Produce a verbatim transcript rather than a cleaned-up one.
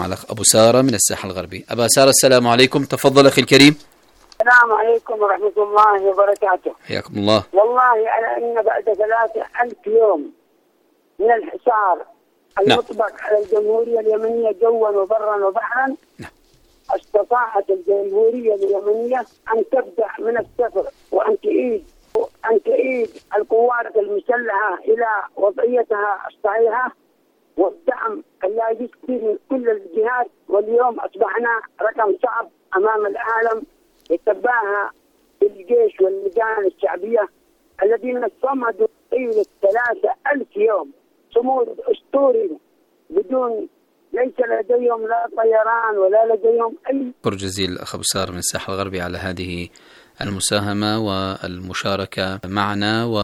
مع الأخ أبو سارة من الساحل الغربي. أبا سارة السلام عليكم، تفضل أخي الكريم. السلام عليكم ورحمة الله وبركاته. حياكم الله. والله على أن بعد ثلاثة ألف يوم من الحصار المطبق على الجمهورية اليمنية جوا وبرا وبحرا، نعم. استطاعت الجمهورية اليمنية أن تبدأ من الصفر وأن تعيد أن تعيد القوات المسلحة إلى وضعيتها الصحيحة والدعم اللاجئ من كل الجهات. واليوم أصبحنا رقم صعب أمام العالم يتباهى بالجيش واللجان الشعبية الذين صمدوا طيلة ثلاثة ألف يوم صمود أسطوري بدون ليس لديهم لا طيران ولا لديهم أي. شكر جزيل الأخ أبو سارة من الساحل الغربي على هذه المساهمة والمشاركة معنا.